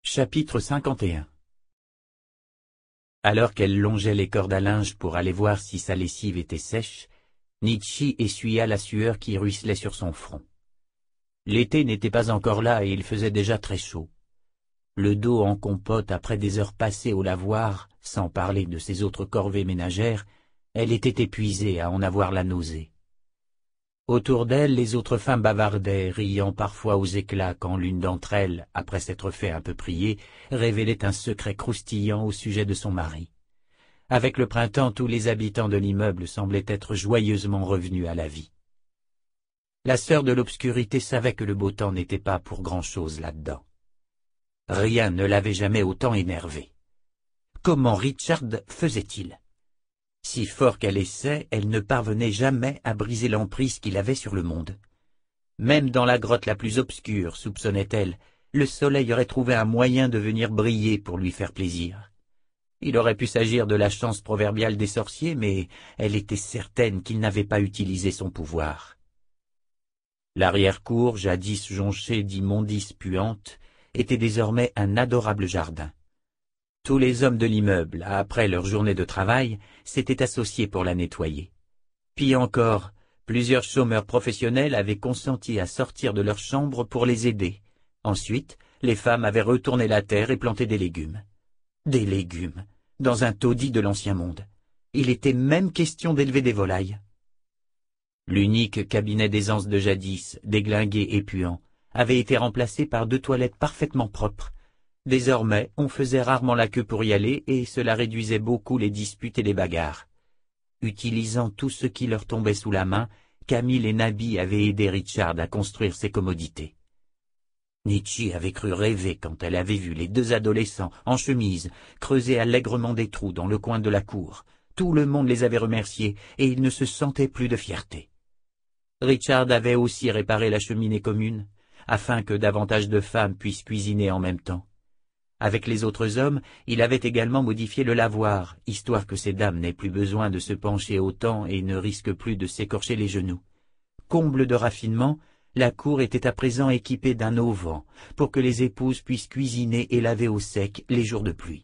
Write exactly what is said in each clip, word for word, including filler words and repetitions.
Chapitre cinquante et un. Alors qu'elle longeait les cordes à linge pour aller voir si sa lessive était sèche, Nietzsche essuya la sueur qui ruisselait sur son front. L'été n'était pas encore là et il faisait déjà très chaud. Le dos en compote après des heures passées au lavoir, sans parler de ses autres corvées ménagères, elle était épuisée à en avoir la nausée. Autour d'elle, les autres femmes bavardaient, riant parfois aux éclats quand l'une d'entre elles, après s'être fait un peu prier, révélait un secret croustillant au sujet de son mari. Avec le printemps, tous les habitants de l'immeuble semblaient être joyeusement revenus à la vie. La sœur de l'obscurité savait que le beau temps n'était pas pour grand-chose là-dedans. Rien ne l'avait jamais autant énervée. Comment Richard faisait-il? Si fort qu'elle essaie, elle ne parvenait jamais à briser l'emprise qu'il avait sur le monde. Même dans la grotte la plus obscure, soupçonnait-elle, le soleil aurait trouvé un moyen de venir briller pour lui faire plaisir. Il aurait pu s'agir de la chance proverbiale des sorciers, mais elle était certaine qu'il n'avait pas utilisé son pouvoir. L'arrière-cour, jadis jonchée d'immondices puantes, était désormais un adorable jardin. Tous les hommes de l'immeuble, après leur journée de travail, s'étaient associés pour la nettoyer. Puis encore, plusieurs chômeurs professionnels avaient consenti à sortir de leur chambre pour les aider. Ensuite, les femmes avaient retourné la terre et planté des légumes. Des légumes, dans un taudis de l'ancien monde. Il était même question d'élever des volailles. L'unique cabinet d'aisance de jadis, déglingué et puant, avait été remplacé par deux toilettes parfaitement propres. Désormais, on faisait rarement la queue pour y aller et cela réduisait beaucoup les disputes et les bagarres. Utilisant tout ce qui leur tombait sous la main, Camille et Nabi avaient aidé Richard à construire ses commodités. Nietzsche avait cru rêver quand elle avait vu les deux adolescents, en chemise, creuser allègrement des trous dans le coin de la cour. Tout le monde les avait remerciés et il ne se sentait plus de fierté. Richard avait aussi réparé la cheminée commune, afin que davantage de femmes puissent cuisiner en même temps. Avec les autres hommes, il avait également modifié le lavoir, histoire que ces dames n'aient plus besoin de se pencher autant et ne risquent plus de s'écorcher les genoux. Comble de raffinement, la cour était à présent équipée d'un auvent, pour que les épouses puissent cuisiner et laver au sec les jours de pluie.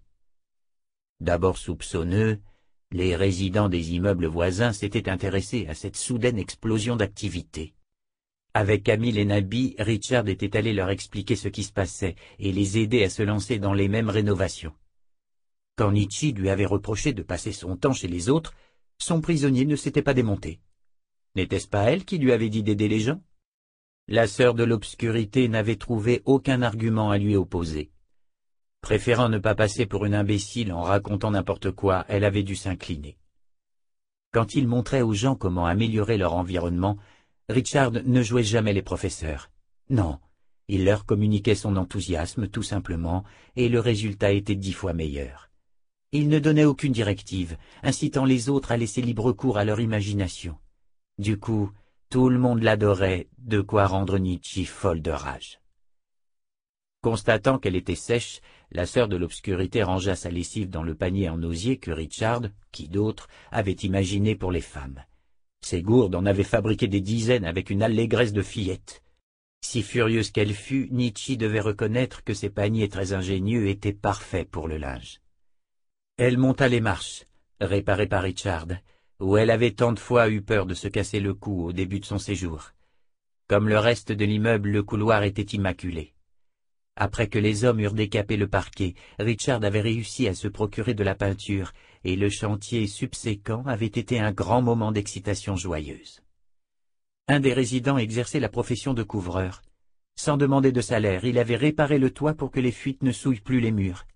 D'abord soupçonneux, les résidents des immeubles voisins s'étaient intéressés à cette soudaine explosion d'activité. Avec Camille et Nabi, Richard était allé leur expliquer ce qui se passait et les aider à se lancer dans les mêmes rénovations. Quand Nietzsche lui avait reproché de passer son temps chez les autres, son prisonnier ne s'était pas démonté. N'était-ce pas elle qui lui avait dit d'aider les gens? La sœur de l'obscurité n'avait trouvé aucun argument à lui opposer. Préférant ne pas passer pour une imbécile en racontant n'importe quoi, elle avait dû s'incliner. Quand il montrait aux gens comment améliorer leur environnement, Richard ne jouait jamais les professeurs. Non, il leur communiquait son enthousiasme tout simplement, et le résultat était dix fois meilleur. Il ne donnait aucune directive, incitant les autres à laisser libre cours à leur imagination. Du coup, tout le monde l'adorait, de quoi rendre Nietzsche folle de rage. Constatant qu'elle était sèche, la sœur de l'obscurité rangea sa lessive dans le panier en osier que Richard, qui d'autre, avait imaginé pour les femmes. Ces gourdes en avaient fabriqué des dizaines avec une allégresse de fillette. Si furieuse qu'elle fût, Nietzsche devait reconnaître que ces paniers très ingénieux étaient parfaits pour le linge. Elle monta les marches, réparées par Richard, où elle avait tant de fois eu peur de se casser le cou au début de son séjour. Comme le reste de l'immeuble, le couloir était immaculé. Après que les hommes eurent décapé le parquet, Richard avait réussi à se procurer de la peinture, et le chantier subséquent avait été un grand moment d'excitation joyeuse. Un des résidents exerçait la profession de couvreur. Sans demander de salaire, il avait réparé le toit pour que les fuites ne souillent plus les murs.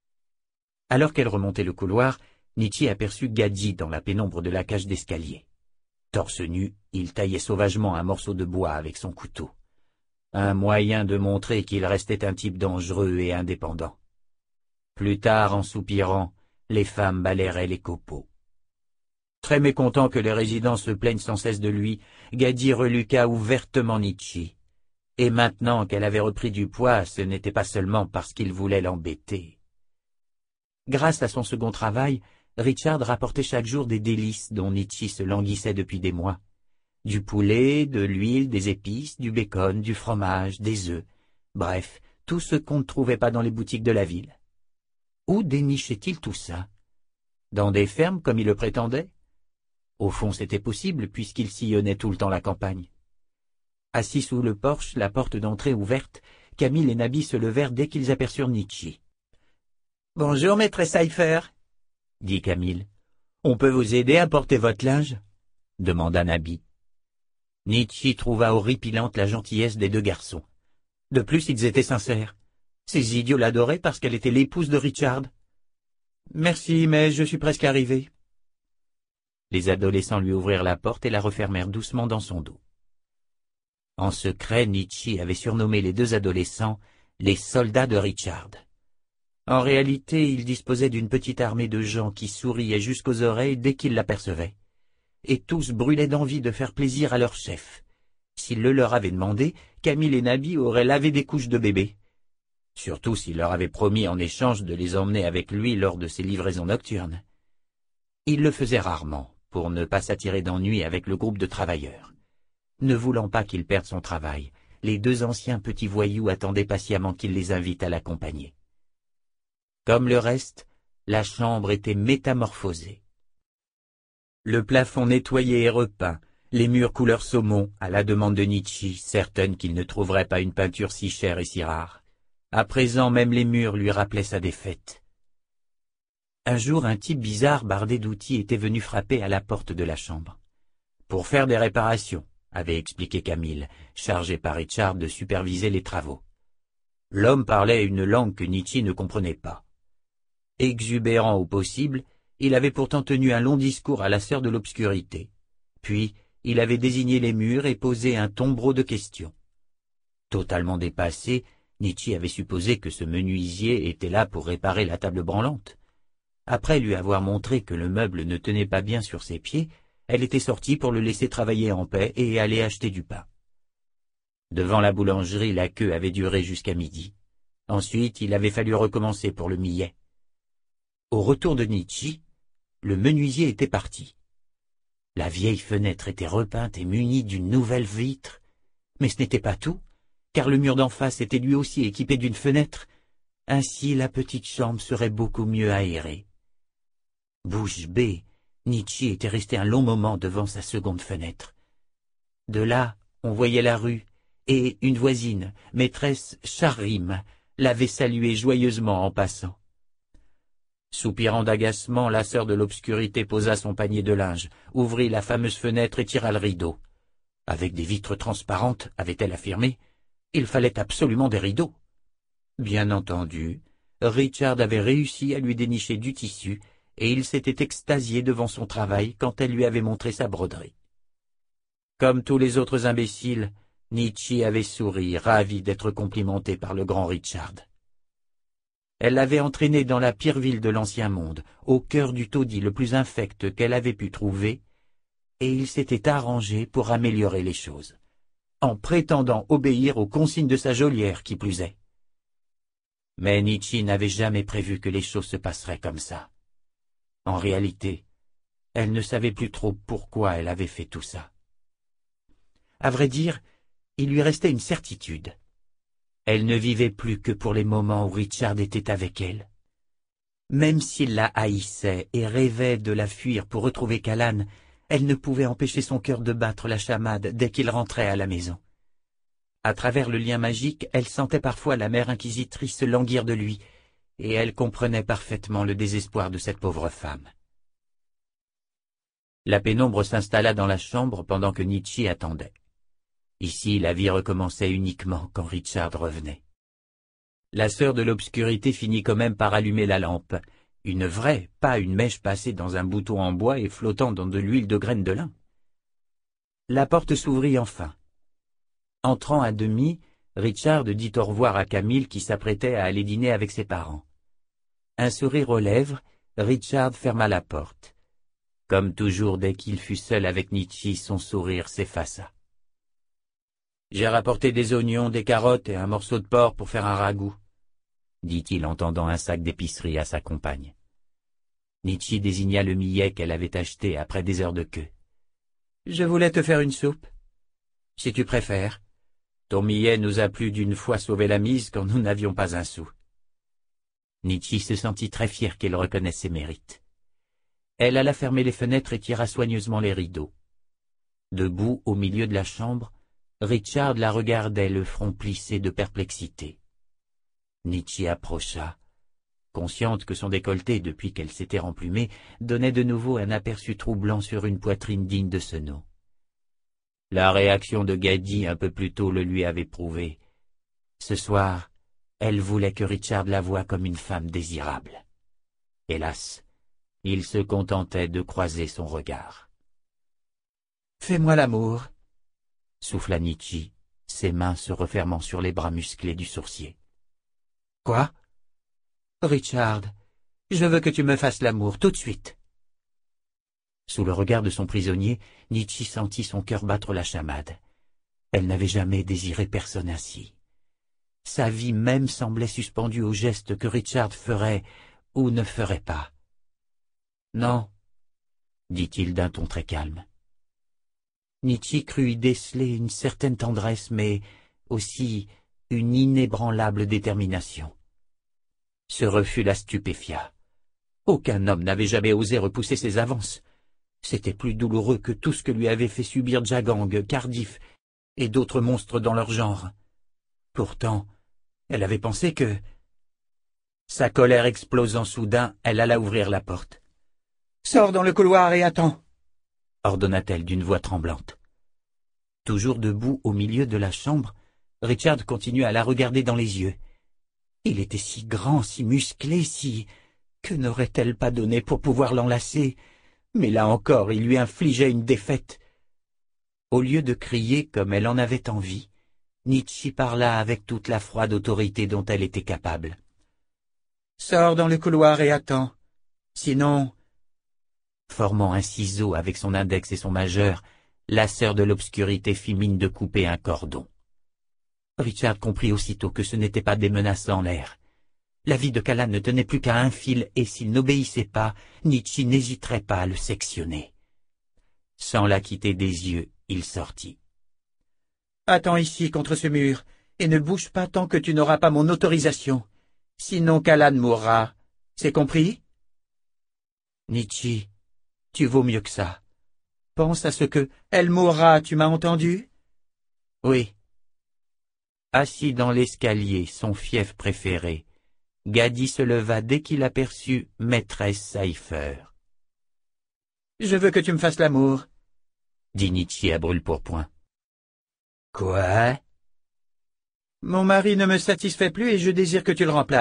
Alors qu'elle remontait le couloir, Nietzsche aperçut Gadji dans la pénombre de la cage d'escalier. Torse nu, il taillait sauvagement un morceau de bois avec son couteau. Un moyen de montrer qu'il restait un type dangereux et indépendant. Plus tard, en soupirant, les femmes balayeraient les copeaux. Très mécontent que les résidents se plaignent sans cesse de lui, Gadji reluqua ouvertement Nietzsche. Et maintenant qu'elle avait repris du poids, ce n'était pas seulement parce qu'il voulait l'embêter. Grâce à son second travail, Richard rapportait chaque jour des délices dont Nietzsche se languissait depuis des mois. Du poulet, de l'huile, des épices, du bacon, du fromage, des œufs. Bref, tout ce qu'on ne trouvait pas dans les boutiques de la ville. Où dénichait-il tout ça? Dans des fermes comme il le prétendait? Au fond, c'était possible puisqu'il sillonnait tout le temps la campagne. Assis sous le porche, la porte d'entrée ouverte, Camille et Nabi se levèrent dès qu'ils aperçurent Nietzsche. « Bonjour, maîtresse Seifer, » dit Camille. « On peut vous aider à porter votre linge ?» demanda Nabi. Nietzsche trouva horripilante la gentillesse des deux garçons. De plus, ils étaient sincères. Ces idiots l'adoraient parce qu'elle était l'épouse de Richard. « Merci, mais je suis presque arrivé. » Les adolescents lui ouvrirent la porte et la refermèrent doucement dans son dos. En secret, Nietzsche avait surnommé les deux adolescents les soldats de Richard. En réalité, il disposait d'une petite armée de gens qui souriaient jusqu'aux oreilles dès qu'ils l'apercevaient. Et tous brûlaient d'envie de faire plaisir à leur chef. S'il le leur avait demandé, Camille et Nabi auraient lavé des couches de bébé. Surtout s'il leur avait promis en échange de les emmener avec lui lors de ses livraisons nocturnes. Il le faisait rarement, pour ne pas s'attirer d'ennui avec le groupe de travailleurs. Ne voulant pas qu'il perde son travail, les deux anciens petits voyous attendaient patiemment qu'il les invite à l'accompagner. Comme le reste, la chambre était métamorphosée. Le plafond nettoyé et repeint, les murs couleur saumon, à la demande de Nietzsche, certaine qu'il ne trouverait pas une peinture si chère et si rare. À présent, même les murs lui rappelaient sa défaite. Un jour, un type bizarre bardé d'outils était venu frapper à la porte de la chambre. Pour faire des réparations, avait expliqué Camille, chargé par Richard de superviser les travaux. L'homme parlait une langue que Nietzsche ne comprenait pas. Exubérant au possible, il avait pourtant tenu un long discours à la sœur de l'obscurité. Puis, il avait désigné les murs et posé un tombereau de questions. Totalement dépassé, Nietzsche avait supposé que ce menuisier était là pour réparer la table branlante. Après lui avoir montré que le meuble ne tenait pas bien sur ses pieds, elle était sortie pour le laisser travailler en paix et aller acheter du pain. Devant la boulangerie, la queue avait duré jusqu'à midi. Ensuite, il avait fallu recommencer pour le millet. Au retour de Nietzsche, le menuisier était parti. La vieille fenêtre était repeinte et munie d'une nouvelle vitre. Mais ce n'était pas tout, car le mur d'en face était lui aussi équipé d'une fenêtre. Ainsi, la petite chambre serait beaucoup mieux aérée. Bouche bée, Nietzsche était resté un long moment devant sa seconde fenêtre. De là, on voyait la rue, et une voisine, maîtresse Charim, l'avait salué joyeusement en passant. Soupirant d'agacement, la sœur de l'obscurité posa son panier de linge, ouvrit la fameuse fenêtre et tira le rideau. Avec des vitres transparentes, avait-elle affirmé, il fallait absolument des rideaux. Bien entendu, Richard avait réussi à lui dénicher du tissu, et il s'était extasié devant son travail quand elle lui avait montré sa broderie. Comme tous les autres imbéciles, Nietzsche avait souri, ravi d'être complimenté par le grand Richard. Elle l'avait entraîné dans la pire ville de l'ancien monde, au cœur du taudis le plus infect qu'elle avait pu trouver, et il s'était arrangé pour améliorer les choses, en prétendant obéir aux consignes de sa geôlière qui plus est. Mais Nietzsche n'avait jamais prévu que les choses se passeraient comme ça. En réalité, elle ne savait plus trop pourquoi elle avait fait tout ça. À vrai dire, il lui restait une certitude. Elle ne vivait plus que pour les moments où Richard était avec elle. Même s'il la haïssait et rêvait de la fuir pour retrouver Callan, elle ne pouvait empêcher son cœur de battre la chamade dès qu'il rentrait à la maison. À travers le lien magique, elle sentait parfois la mère inquisitrice se languir de lui, et elle comprenait parfaitement le désespoir de cette pauvre femme. La pénombre s'installa dans la chambre pendant que Nietzsche attendait. Ici, la vie recommençait uniquement quand Richard revenait. La sœur de l'obscurité finit quand même par allumer la lampe, une vraie, pas une mèche passée dans un bouton en bois et flottant dans de l'huile de graines de lin. La porte s'ouvrit enfin. Entrant à demi, Richard dit au revoir à Camille qui s'apprêtait à aller dîner avec ses parents. Un sourire aux lèvres, Richard ferma la porte. Comme toujours dès qu'il fut seul avec Nietzsche, son sourire s'effaça. « J'ai rapporté des oignons, des carottes et un morceau de porc pour faire un ragoût, » dit-il en tendant un sac d'épicerie à sa compagne. Nietzsche désigna le millet qu'elle avait acheté après des heures de queue. « Je voulais te faire une soupe. Si tu préfères. Ton millet nous a plus d'une fois sauvé la mise quand nous n'avions pas un sou. Nietzsche se sentit très fier qu'elle reconnaisse ses mérites. Elle alla fermer les fenêtres et tira soigneusement les rideaux. Debout au milieu de la chambre, Richard la regardait, le front plissé de perplexité. Nietzsche approcha, consciente que son décolleté, depuis qu'elle s'était remplumée, donnait de nouveau un aperçu troublant sur une poitrine digne de ce nom. La réaction de Gaddi un peu plus tôt le lui avait prouvé. Ce soir, elle voulait que Richard la voie comme une femme désirable. Hélas, il se contentait de croiser son regard. « Fais-moi l'amour » souffla Nietzsche, ses mains se refermant sur les bras musclés du sourcier. « Quoi ? Richard, je veux que tu me fasses l'amour tout de suite. » Sous le regard de son prisonnier, Nietzsche sentit son cœur battre la chamade. Elle n'avait jamais désiré personne ainsi. Sa vie même semblait suspendue au geste que Richard ferait ou ne ferait pas. « Non, » dit-il d'un ton très calme. Nietzsche crut y déceler une certaine tendresse, mais aussi une inébranlable détermination. Ce refus la stupéfia. Aucun homme n'avait jamais osé repousser ses avances. C'était plus douloureux que tout ce que lui avait fait subir Jagang, Cardiff et d'autres monstres dans leur genre. Pourtant, elle avait pensé que... Sa colère explosant soudain, elle alla ouvrir la porte. « Sors dans le couloir et attends !» ordonna-t-elle d'une voix tremblante. Toujours debout au milieu de la chambre, Richard continua à la regarder dans les yeux. Il était si grand, si musclé, si... Que n'aurait-elle pas donné pour pouvoir l'enlacer? Mais là encore, il lui infligeait une défaite. Au lieu de crier comme elle en avait envie, Nietzsche parla avec toute la froide autorité dont elle était capable. « Sors dans le couloir et attends. Sinon... » Formant un ciseau avec son index et son majeur, la sœur de l'obscurité fit mine de couper un cordon. Richard comprit aussitôt que ce n'était pas des menaces en l'air. La vie de Callan ne tenait plus qu'à un fil, et s'il n'obéissait pas, Nietzsche n'hésiterait pas à le sectionner. Sans la quitter des yeux, il sortit. « Attends ici, contre ce mur, et ne bouge pas tant que tu n'auras pas mon autorisation. Sinon Callan mourra. C'est compris ?» Nietzsche, tu vaux mieux que ça. Pense à ce que... Elle mourra, tu m'as entendu? Oui. Assis dans l'escalier, son fief préféré, Gaddi se leva dès qu'il aperçut maîtresse Seifer. « Je veux que tu me fasses l'amour, » dit Nietzsche à brûle-pourpoint. « Quoi ?»« Mon mari ne me satisfait plus et je désire que tu le remplaces. »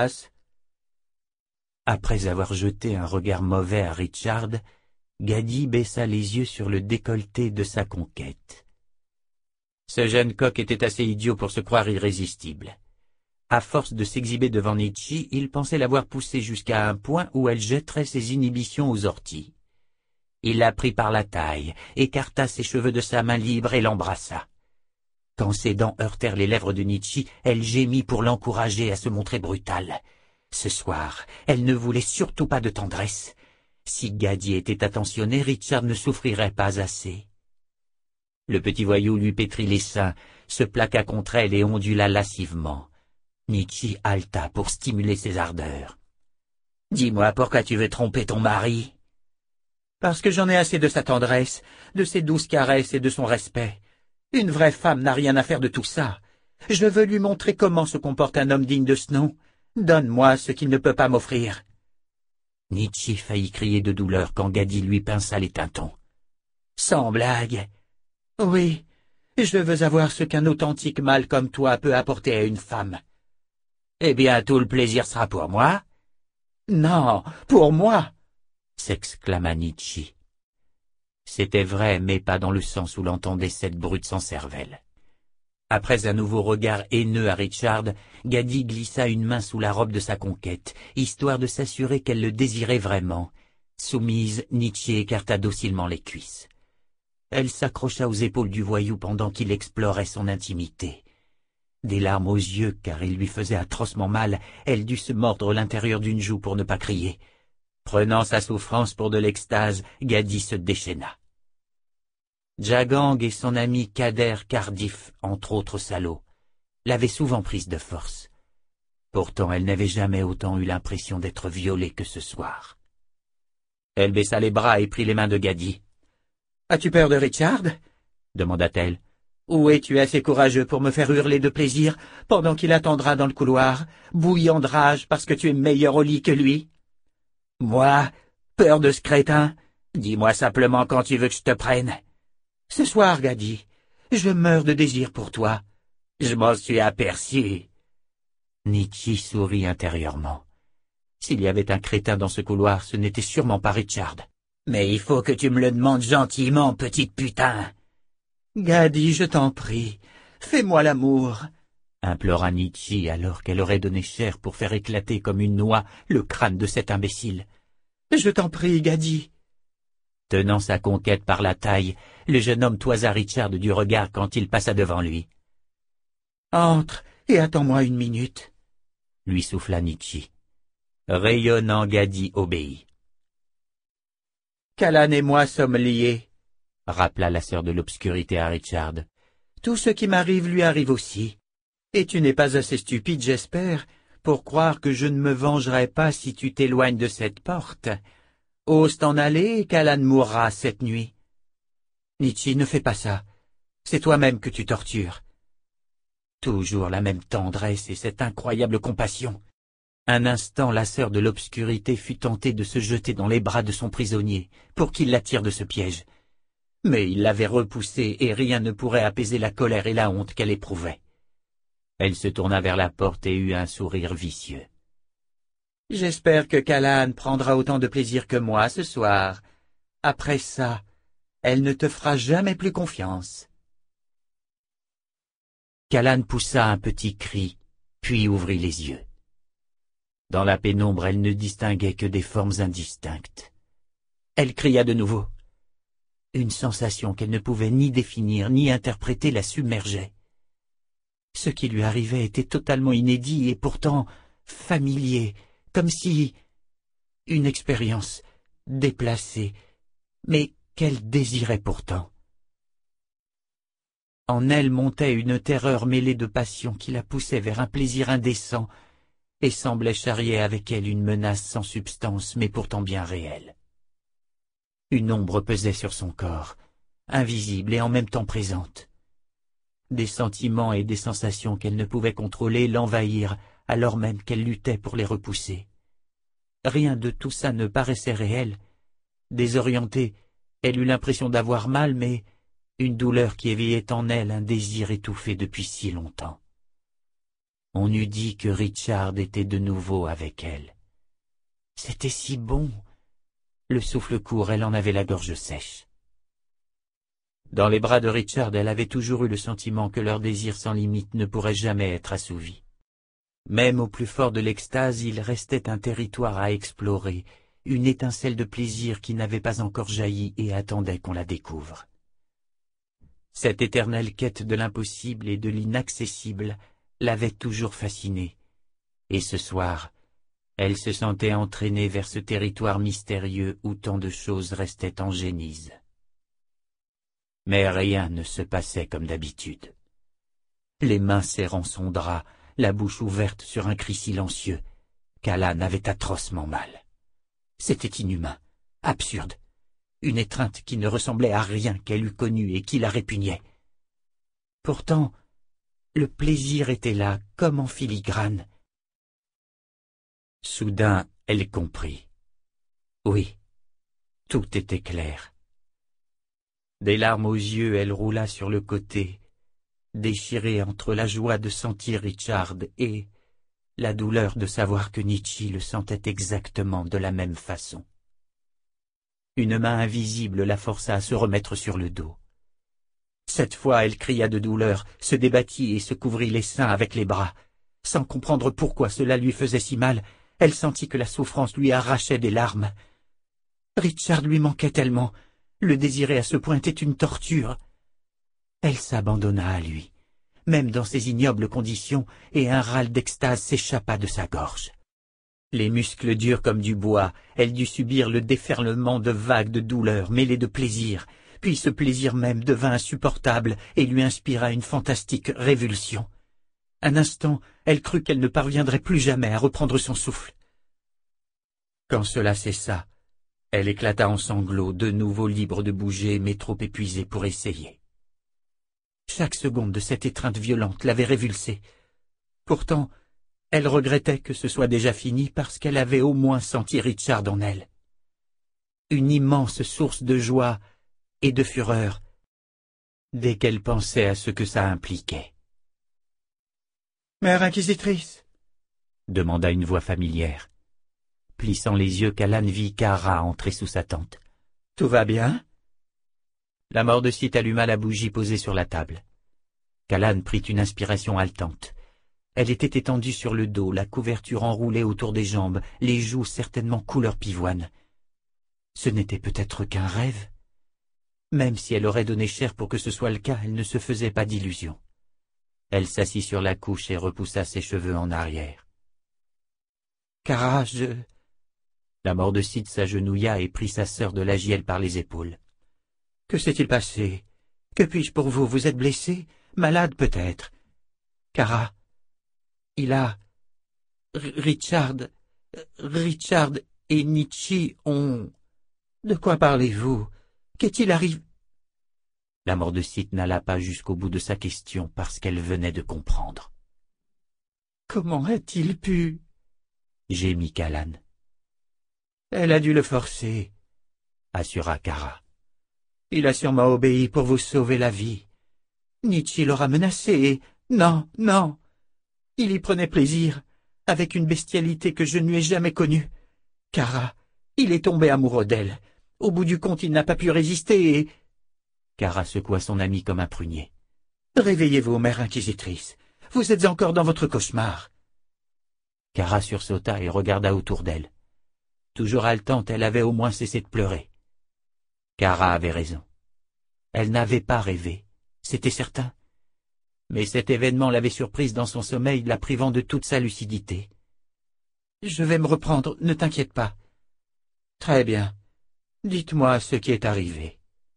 Après avoir jeté un regard mauvais à Richard, Gaddi baissa les yeux sur le décolleté de sa conquête. Ce jeune coq était assez idiot pour se croire irrésistible. À force de s'exhiber devant Nietzsche, il pensait l'avoir poussée jusqu'à un point où elle jetterait ses inhibitions aux orties. Il la prit par la taille, écarta ses cheveux de sa main libre et l'embrassa. Quand ses dents heurtèrent les lèvres de Nietzsche, elle gémit pour l'encourager à se montrer brutale. Ce soir, elle ne voulait surtout pas de tendresse. Si Gaddi était attentionné, Richard ne souffrirait pas assez. Le petit voyou lui pétrit les seins, se plaqua contre elle et ondula lascivement. Nietzsche haleta pour stimuler ses ardeurs. « Dis-moi pourquoi tu veux tromper ton mari ?»« Parce que j'en ai assez de sa tendresse, de ses douces caresses et de son respect. Une vraie femme n'a rien à faire de tout ça. Je veux lui montrer comment se comporte un homme digne de ce nom. Donne-moi ce qu'il ne peut pas m'offrir. » Nietzsche faillit crier de douleur quand Gaddi lui pinça les tintons. « Sans blague. Oui, je veux avoir ce qu'un authentique mâle comme toi peut apporter à une femme. » « Eh bien, tout le plaisir sera pour moi. »« Non, pour moi !» s'exclama Nietzsche. C'était vrai, mais pas dans le sens où l'entendait cette brute sans cervelle. Après un nouveau regard haineux à Richard, Gaddi glissa une main sous la robe de sa conquête, histoire de s'assurer qu'elle le désirait vraiment. Soumise, Nietzsche écarta docilement les cuisses. Elle s'accrocha aux épaules du voyou pendant qu'il explorait son intimité. Des larmes aux yeux, car il lui faisait atrocement mal, elle dut se mordre l'intérieur d'une joue pour ne pas crier. Prenant sa souffrance pour de l'extase, Gaddi se déchaîna. Jagang et son ami Kader Cardiff, entre autres salauds, l'avait souvent prise de force. Pourtant elle n'avait jamais autant eu l'impression d'être violée que ce soir. Elle baissa les bras et prit les mains de Gaddi. « As-tu peur de Richard ?» demanda-t-elle. « Ou es-tu assez courageux pour me faire hurler de plaisir pendant qu'il attendra dans le couloir, bouillant de rage parce que tu es meilleur au lit que lui ?»« Moi, peur de ce crétin? Dis-moi simplement quand tu veux que je te prenne. »« Ce soir, Gaddi, je meurs de désir pour toi. Je m'en suis aperçu. » Nietzsche sourit intérieurement. S'il y avait un crétin dans ce couloir, ce n'était sûrement pas Richard. « Mais il faut que tu me le demandes gentiment, petite putain. »« Gaddi, je t'en prie, fais-moi l'amour, » implora Nietzsche alors qu'elle aurait donné cher pour faire éclater comme une noix le crâne de cet imbécile. « Je t'en prie, Gaddi. » Tenant sa conquête par la taille, le jeune homme toisa Richard du regard quand il passa devant lui. « Entre et attends-moi une minute, » lui souffla Nietzsche. Rayonnant, Gaddi obéit. « Callan et moi sommes liés, » rappela la sœur de l'obscurité à Richard. « Tout ce qui m'arrive lui arrive aussi. Et tu n'es pas assez stupide, j'espère, pour croire que je ne me vengerai pas si tu t'éloignes de cette porte. Ose t'en aller et Callan mourra cette nuit. Nietzsche, ne fais pas ça. C'est toi-même que tu tortures. » Toujours la même tendresse et cette incroyable compassion. Un instant, la sœur de l'obscurité fut tentée de se jeter dans les bras de son prisonnier pour qu'il la tire de ce piège. Mais il l'avait repoussée et rien ne pourrait apaiser la colère et la honte qu'elle éprouvait. Elle se tourna vers la porte et eut un sourire vicieux. « J'espère que Callan prendra autant de plaisir que moi ce soir. Après ça, elle ne te fera jamais plus confiance. » Callan poussa un petit cri, puis ouvrit les yeux. Dans la pénombre, elle ne distinguait que des formes indistinctes. Elle cria de nouveau. Une sensation qu'elle ne pouvait ni définir ni interpréter la submergeait. Ce qui lui arrivait était totalement inédit et pourtant familier, comme si... une expérience déplacée, mais qu'elle désirait pourtant. En elle montait une terreur mêlée de passion qui la poussait vers un plaisir indécent et semblait charrier avec elle une menace sans substance mais pourtant bien réelle. Une ombre pesait sur son corps, invisible et en même temps présente. Des sentiments et des sensations qu'elle ne pouvait contrôler l'envahirent alors même qu'elle luttait pour les repousser. Rien de tout ça ne paraissait réel. Désorientée, elle eut l'impression d'avoir mal, mais une douleur qui éveillait en elle un désir étouffé depuis si longtemps. On eût dit que Richard était de nouveau avec elle. C'était si bon. Le souffle court, elle en avait la gorge sèche. Dans les bras de Richard, elle avait toujours eu le sentiment que leur désir sans limite ne pourrait jamais être assouvi. Même au plus fort de l'extase, il restait un territoire à explorer, une étincelle de plaisir qui n'avait pas encore jailli et attendait qu'on la découvre. Cette éternelle quête de l'impossible et de l'inaccessible l'avait toujours fascinée, et ce soir, elle se sentait entraînée vers ce territoire mystérieux où tant de choses restaient en génisse. Mais rien ne se passait comme d'habitude. Les mains serrant son drap, la bouche ouverte sur un cri silencieux, Callan avait atrocement mal. C'était inhumain, absurde, une étreinte qui ne ressemblait à rien qu'elle eût connu et qui la répugnait. Pourtant, le plaisir était là, comme en filigrane. Soudain, elle comprit. Oui, tout était clair. Des larmes aux yeux, elle roula sur le côté, déchirée entre la joie de sentir Richard et la douleur de savoir que Nietzsche le sentait exactement de la même façon. Une main invisible la força à se remettre sur le dos. Cette fois, elle cria de douleur, se débattit et se couvrit les seins avec les bras. Sans comprendre pourquoi cela lui faisait si mal, elle sentit que la souffrance lui arrachait des larmes. Richard lui manquait tellement, le désirer à ce point était une torture. Elle s'abandonna à lui, même dans ces ignobles conditions, et un râle d'extase s'échappa de sa gorge. Les muscles durs comme du bois, elle dut subir le déferlement de vagues de douleur mêlées de plaisir, puis ce plaisir même devint insupportable et lui inspira une fantastique révulsion. Un instant, elle crut qu'elle ne parviendrait plus jamais à reprendre son souffle. Quand cela cessa, elle éclata en sanglots, de nouveau libre de bouger, mais trop épuisée pour essayer. Chaque seconde de cette étreinte violente l'avait révulsée. Pourtant, elle regrettait que ce soit déjà fini parce qu'elle avait au moins senti Richard en elle. Une immense source de joie et de fureur dès qu'elle pensait à ce que ça impliquait. « Mère inquisitrice » demanda une voix familière. Plissant les yeux, Callan vit Kara entrer sous sa tente. « Tout va bien ?» La Mordecite alluma la bougie posée sur la table. Callan prit une inspiration haletante. Elle était étendue sur le dos, la couverture enroulée autour des jambes, les joues certainement couleur pivoine. Ce n'était peut-être qu'un rêve. Même si elle aurait donné cher pour que ce soit le cas, elle ne se faisait pas d'illusions. Elle s'assit sur la couche et repoussa ses cheveux en arrière. « Kara, je... » La Mordecite s'agenouilla et prit sa sœur de Lagiel par les épaules. « Que s'est-il passé? Que puis-je pour vous? Vous êtes blessée? Malade peut-être? Kara, il a... R Richard... Richard et Nietzsche ont... De quoi parlez-vous? Qu'est-il arrivé? » La Mordecite n'alla pas jusqu'au bout de sa question parce qu'elle venait de comprendre. « Comment a-t-il pu? » gémit Callan. « Elle a dû le forcer, » assura Kara. « Il a sûrement obéi pour vous sauver la vie. Nietzsche l'aura menacé et... Non, non! Il y prenait plaisir, avec une bestialité que je ne lui ai jamais connue. Kara, il est tombé amoureux d'elle. Au bout du compte, il n'a pas pu résister et... » Kara secoua son amie comme un prunier. « Réveillez-vous, mère inquisitrice. Vous êtes encore dans votre cauchemar. » Kara sursauta et regarda autour d'elle. Toujours haletante, elle avait au moins cessé de pleurer. Kara avait raison. Elle n'avait pas rêvé, c'était certain. Mais cet événement l'avait surprise dans son sommeil, la privant de toute sa lucidité. « Je vais me reprendre, ne t'inquiète pas. »« Très bien. Dites-moi ce qui est arrivé. »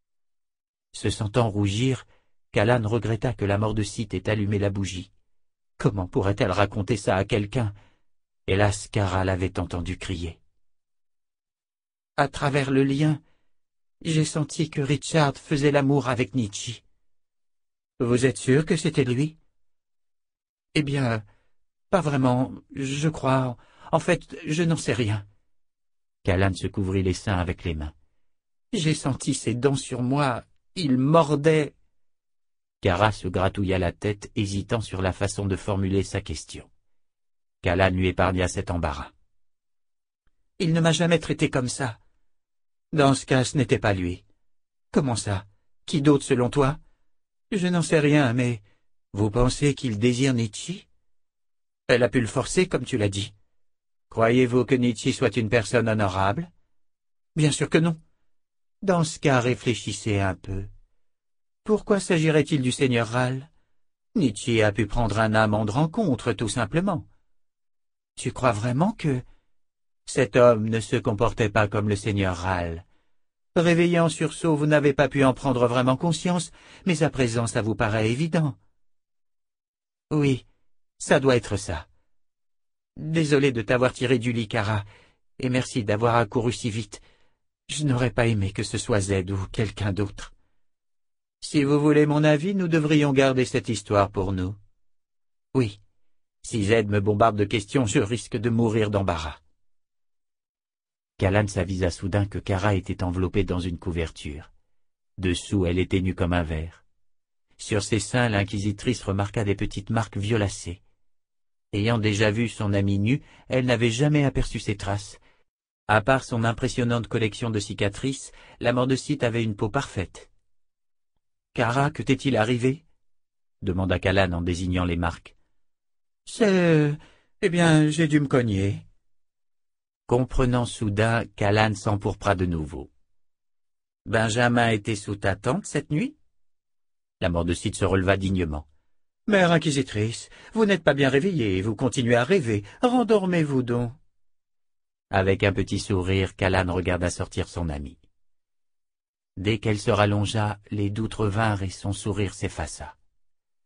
Se sentant rougir, Callan regretta que la Mordecite ait allumé la bougie. Comment pourrait-elle raconter ça à quelqu'un? Hélas, Kara l'avait entendu crier. « À travers le lien, j'ai senti que Richard faisait l'amour avec Nietzsche. »« Vous êtes sûr que c'était lui? »« Eh bien, pas vraiment, je crois. En fait, je n'en sais rien. » Callan se couvrit les seins avec les mains. « J'ai senti ses dents sur moi. Il mordait. » Kara se gratouilla la tête, hésitant sur la façon de formuler sa question. Callan lui épargna cet embarras. « Il ne m'a jamais traité comme ça. » « Dans ce cas, ce n'était pas lui. »« Comment ça? Qui d'autre selon toi? »« Je n'en sais rien, mais... Vous pensez qu'il désire Nietzsche? Elle a pu le forcer, comme tu l'as dit. Croyez-vous que Nietzsche soit une personne honorable? Bien sûr que non. Dans ce cas, réfléchissez un peu. Pourquoi s'agirait-il du seigneur Ral? Nietzsche a pu prendre un amant de rencontre, tout simplement. Tu crois vraiment que... Cet homme ne se comportait pas comme le seigneur Ral. Réveillé en sursaut, vous n'avez pas pu en prendre vraiment conscience, mais à présent ça vous paraît évident. Oui, ça doit être ça. Désolé de t'avoir tiré du lit, Kara, et merci d'avoir accouru si vite. Je n'aurais pas aimé que ce soit Z ou quelqu'un d'autre. Si vous voulez mon avis, nous devrions garder cette histoire pour nous. Oui, si Z me bombarde de questions, je risque de mourir d'embarras. Callan s'avisa soudain que Kara était enveloppée dans une couverture. Dessous, elle était nue comme un verre. Sur ses seins, l'inquisitrice remarqua des petites marques violacées. Ayant déjà vu son amie nue, elle n'avait jamais aperçu ses traces. À part son impressionnante collection de cicatrices, la Mordecite avait une peau parfaite. « Kara, que t'est-il arrivé ?» demanda Callan en désignant les marques. « C'est... Eh bien, j'ai dû me cogner. » Comprenant soudain, Callan s'empourpra de nouveau. « Benjamin était sous ta tente cette nuit ?» La Mordecite se releva dignement. « Mère inquisitrice, vous n'êtes pas bien réveillée et vous continuez à rêver. Rendormez-vous donc. » Avec un petit sourire, Callan regarda sortir son amie. Dès qu'elle se rallongea, les doutes revinrent et son sourire s'effaça.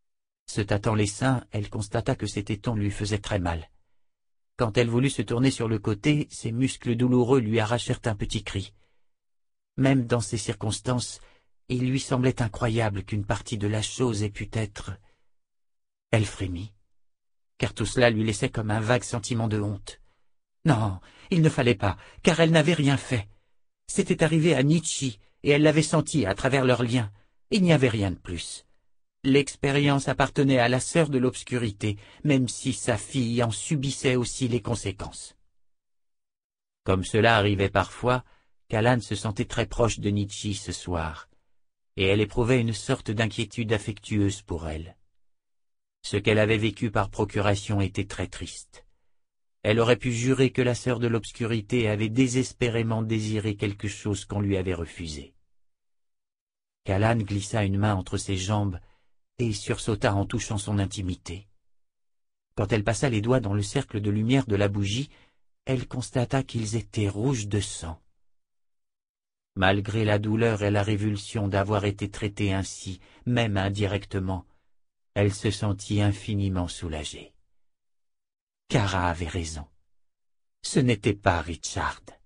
Se tâtant les seins, elle constata que ses tétons lui faisaient très mal. Quand elle voulut se tourner sur le côté, ses muscles douloureux lui arrachèrent un petit cri. Même dans ces circonstances, il lui semblait incroyable qu'une partie de la chose ait pu être... Elle frémit, car tout cela lui laissait comme un vague sentiment de honte. Non, il ne fallait pas, car elle n'avait rien fait. C'était arrivé à Nietzsche, et elle l'avait senti à travers leurs liens. Il n'y avait rien de plus. L'expérience appartenait à la sœur de l'obscurité, même si sa fille en subissait aussi les conséquences. Comme cela arrivait parfois, Callanne se sentait très proche de Nietzsche ce soir, et elle éprouvait une sorte d'inquiétude affectueuse pour elle. Ce qu'elle avait vécu par procuration était très triste. Elle aurait pu jurer que la sœur de l'obscurité avait désespérément désiré quelque chose qu'on lui avait refusé. Callanne glissa une main entre ses jambes et sursauta en touchant son intimité. Quand elle passa les doigts dans le cercle de lumière de la bougie, elle constata qu'ils étaient rouges de sang. Malgré la douleur et la révulsion d'avoir été traitée ainsi, même indirectement, elle se sentit infiniment soulagée. Kara avait raison. Ce n'était pas Richard.